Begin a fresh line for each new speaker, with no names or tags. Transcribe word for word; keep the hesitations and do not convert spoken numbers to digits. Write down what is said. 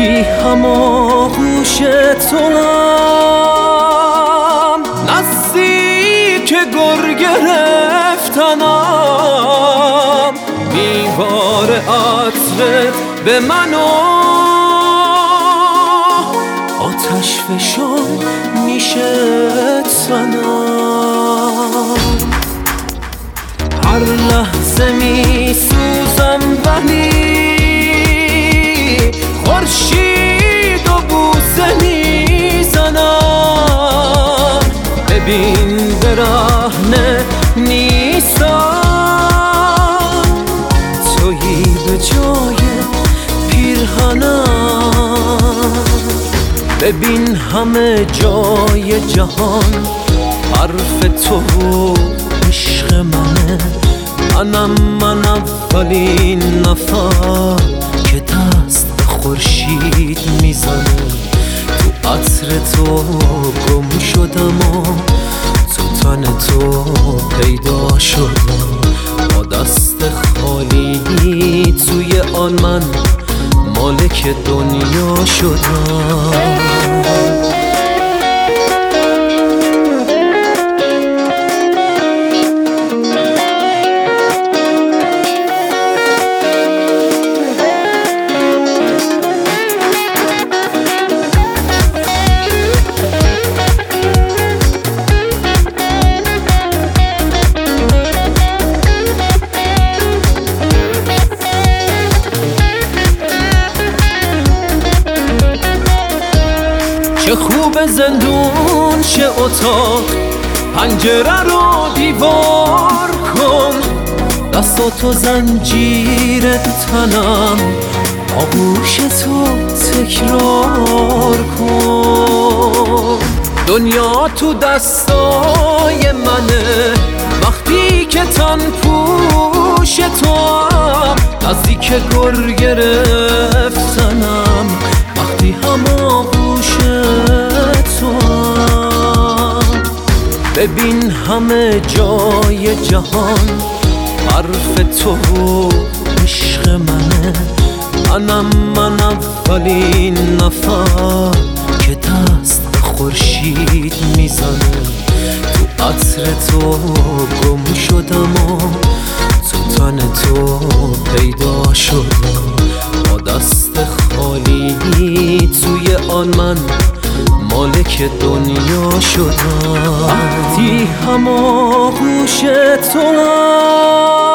وقتی هماغوش توام، نزدیک گر گرفتنم، میوار عطرت به منو آتش فشان میشه تنم. هر لحظه میسوزم ولی خورشید و بوسه میزنم. ببین برهنه نیستم، تویی به جای پیرهنم. ببین همه جای جهان حرف تو عشق منه. منم من اولین نفر که دست به خورشید میزنه. تو عطر تو گم شدم و تو تن تو پیدا شدم. با دست خالی توی آن من مالک دنیا شدم. چه خوب زندون چه اتاق، پنجره رو دیوار کن. دستاتو زنجیر تنم، آغوش تو تکرار کن. دنیا تو دستای منه وقتی که تن پوش توام. نزدیک گر گرفتنم وقتی هماغوش توام. ببین همه جای جهان حرف تو عشق منه. منم من اولین نفر که دست به خورشید میزنه. تو عطر تو گم شدم و تو تن تو پیدا شدم. با دست خالی توی آن من مالک دنیا شدم. وقتی هماغوش توام،